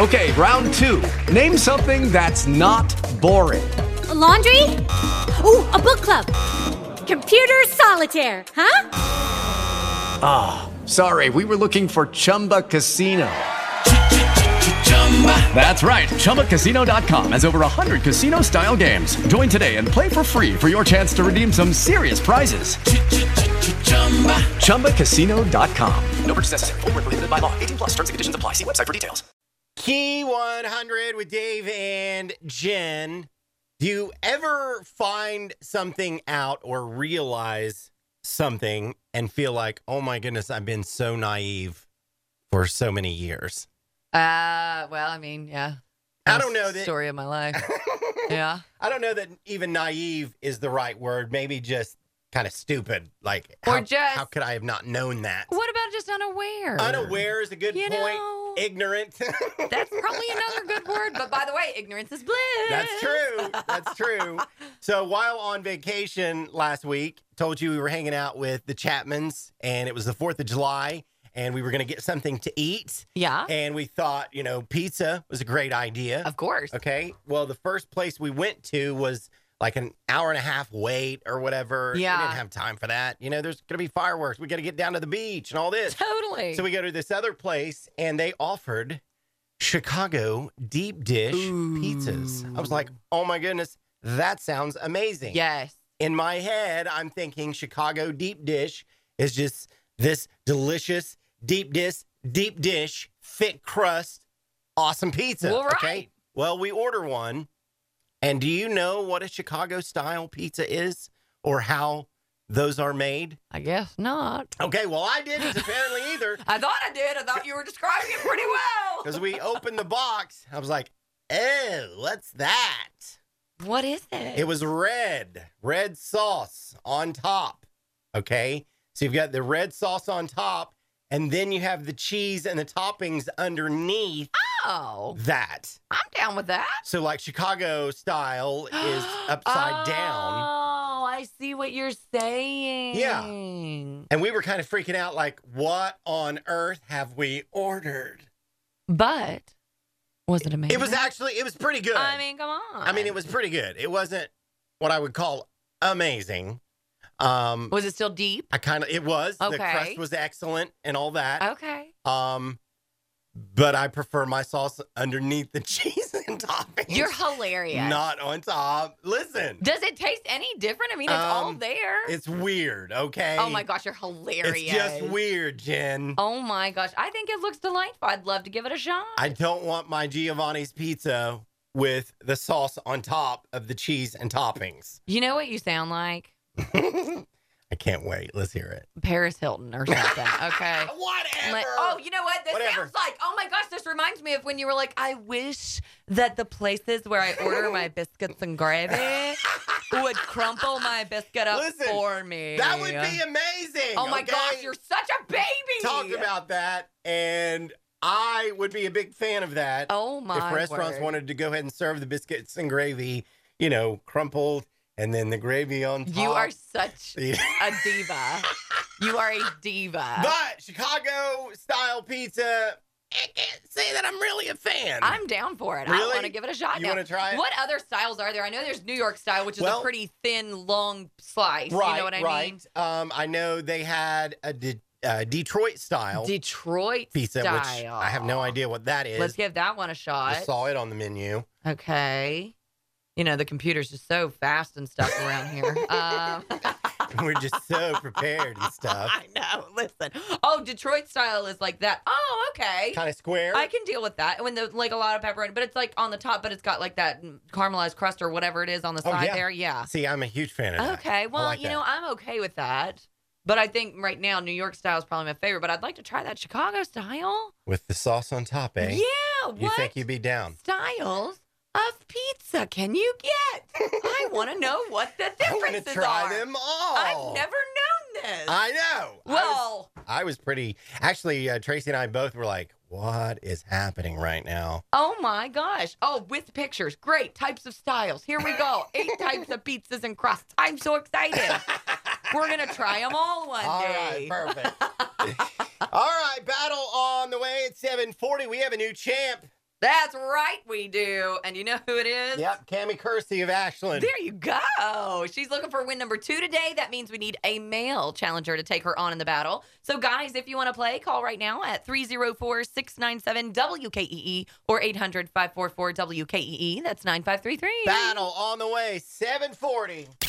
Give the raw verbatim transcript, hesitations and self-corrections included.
Okay, round two. Name something that's not boring. A laundry? Ooh, a book club. Computer solitaire, huh? Ah, oh, sorry, we were looking for Chumba Casino. That's right, Chumba Casino dot com has over one hundred casino-style games. Join today and play for free for your chance to redeem some serious prizes. Chumba Casino dot com. No purchase necessary. Void where prohibited by law. eighteen plus terms and conditions apply. See website for details. Key one hundred with Dave and Jen. Do you ever find something out or realize something and feel like, oh my goodness, I've been so naive for so many years? Uh, well, I mean, yeah. I don't know that story of my life. Yeah. I don't know that even naive is the right word. Maybe just kind of stupid. Like, or how, just, how could I have not known that? What about just unaware? Unaware is a good you point. Know, Ignorant. That's probably another good word. But by the way, ignorance is bliss. That's true. That's true. So while on vacation last week, told you we were hanging out with the Chapmans, and it was the fourth of July. And we were going to get something to eat. Yeah. And we thought, you know, pizza was a great idea. Of course. Okay. Well, the first place we went to was like an hour and a half wait or whatever. Yeah. We didn't have time for that. You know, there's going to be fireworks. We got to get down to the beach and all this. Totally. So we go to this other place, and they offered Chicago deep dish Ooh. pizzas. I was like, oh my goodness, that sounds amazing. Yes. In my head, I'm thinking Chicago deep dish is just this delicious deep dish, deep dish, thick crust, awesome pizza. Well, right. Okay. Well, we order one. And do you know what a Chicago style pizza is or how those are made? I guess not. Okay. Well, I didn't apparently either. I thought I did. I thought you were describing it pretty well. Because we opened the box. I was like, oh, what's that? What is it? It was red, red sauce on top. Okay. So you've got the red sauce on top. And then you have the cheese and the toppings underneath oh, that. I'm down with that. So like Chicago style is upside oh, down. Oh, I see what you're saying. Yeah. And we were kind of freaking out like, what on earth have we ordered? But was it amazing? It was actually, it was pretty good. I mean, come on. I mean, it was pretty good. It wasn't what I would call amazing. Um, was it still deep? I kind of, it was. Okay. The crust was excellent and all that. Okay. Um, but I prefer my sauce underneath the cheese and toppings. You're hilarious. Not on top. Listen. Does it taste any different? I mean, it's um, all there. It's weird, okay? Oh my gosh, you're hilarious. It's just weird, Jen. Oh my gosh. I think it looks delightful. I'd love to give it a shot. I don't want my Giovanni's pizza with the sauce on top of the cheese and toppings. You know what you sound like? I can't wait. Let's hear it. Paris Hilton or something. Okay. Whatever. Like, oh, you know what? This Whatever. sounds like, oh my gosh, this reminds me of when you were like, I wish that the places where I order my biscuits and gravy would crumple my biscuit up Listen, for me. That would be amazing. Oh my okay? gosh, you're such a baby. Talk about that, and I would be a big fan of that. Oh my If restaurants word. wanted to go ahead and serve the biscuits and gravy, you know, crumpled, and then the gravy on top. You are such a diva. You are a diva. But Chicago style pizza, I can't say that I'm really a fan. I'm down for it. Really? I want to give it a shot. You now. want to try it? What other styles are there? I know there's New York style, which is Well, a pretty thin, long slice. Right, you know what I right. mean? Um, I know they had a De- uh, Detroit style Detroit pizza, style. which I have no idea what that is. Let's give that one a shot. I saw it on the menu. Okay. You know, the computer's just so fast and stuff around here. Um, We're just so prepared and stuff. I know. Listen. Oh, Detroit style is like that. Oh, okay. Kind of square. I can deal with that. When the like a lot of pepperoni, but it's like on the top, but it's got like that caramelized crust or whatever it is on the Oh, side yeah. there. Yeah. See, I'm a huge fan of that. Okay. Well, I like you that. know, I'm okay with that. But I think right now New York style is probably my favorite. But I'd like to try that Chicago style. With the sauce on top, eh? Yeah. What You think you'd be down? styles of pizza can you get? I want to know what the I differences want to try are. them all. I've never known this. I know. I Well, was, I was pretty. Actually, uh, Tracy and I both were like, "What is happening right now?" oh my gosh. Oh, with pictures. Great. Types of styles. Here we go. Eight types of pizzas and crusts. I'm so excited. We're going to try them all one All day. right, perfect. All right, battle on the way at seven forty. We have a new champ. That's right, we do. And you know who it is? Yep, Cammie Kersey of Ashland. There you go. She's looking for win number two today. That means we need a male challenger to take her on in the battle. So, guys, if you want to play, call right now at three oh four, six nine seven, W K E E or eight hundred, five four four, W K E E. That's nine five three three. Battle on the way, seven forty.